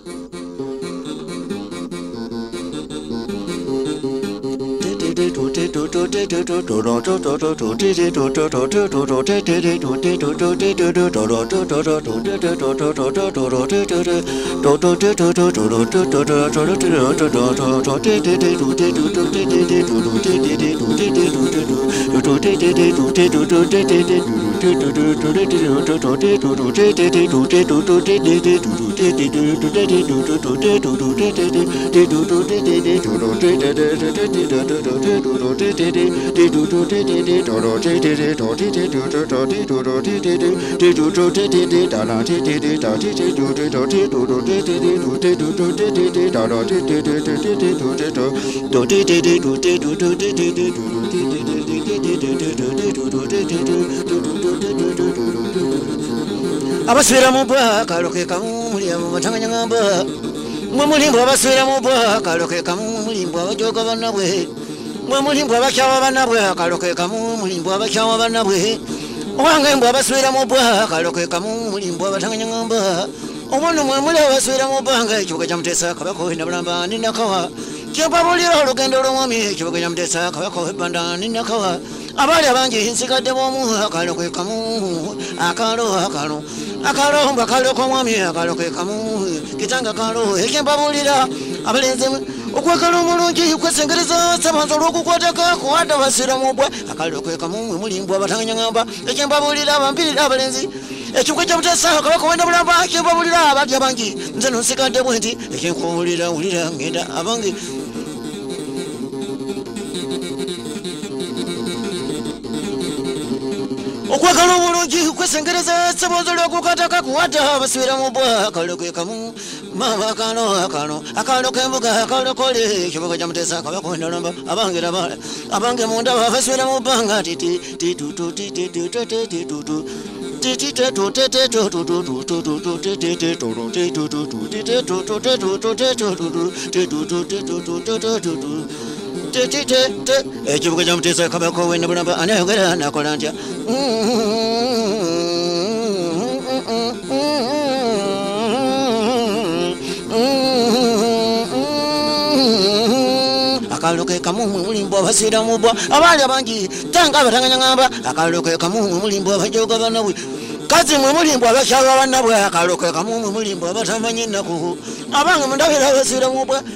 Abaswera mu bwa kaloke kamu mulimu batanganya ngamba mwe mulimbo abaswera mu bwa kaloke kamu mulimbo abajoga banabwe mwe mulimbo abakyawa banabwe kaloke kamu mulimbo abakyawa banabwe owange mbo abaswera mu bwa kaloke kamu mulimbo abatanganya ngamba omuntu mwe muli abaswera mu banga ekibuga kya Mutesa kabako ndabulamba ninakawa kyepabulira olugendo lw'omwami ekibuga kya Mutesa kabako ebanda ninakawa abali abangi nsigadde bw'omu akaloke kamu akalo mbakalo komwami akaloke kamu kitanga kalo ekyempabulira abalenzi okwekala omulungi kwesengereza sabanza olw'okukwataka kuwadde basira mu bwa akaloke kamu mulimbu abatanganya ngamba ekyempabulira abambirira abalenzi ekibuga kya Mutesa kabaka wenda bulamba ekyempabulira abali abangi nze nonsigadde bwe nti ekyenkubulira wulira ngenda abangi okwekala omulungi kwesengereza sabanza olw'okukataka kuwadde basira mu bwa akaloke kamu mama akalo kembuga akalokole ekibuga kya Mutesa kabaka wenda bulamba abange munda basira mu banga ekibuga kya Mutesa kabaka wenda bulamba anayogera nakola ntya akaloke kamu mulimbo abasira mu bwa abali abangi tanga abatanganya ngamba akaloke kamu mulimbo abajoga banabwe kazi mwe mulimbo abakyawa banabwe akaloke kamu mulimbo abatamanyi ennaku abange mundabira abasira mu bwa